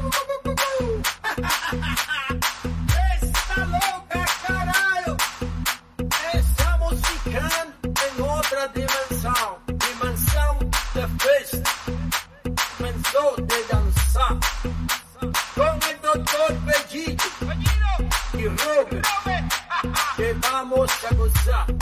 Está loca, carajo. Estamos ficando en otra dimensão. Dimensão de festa. Dimensão de dançar. Con el doctor Bellito y Robert. Que vamos a gozar.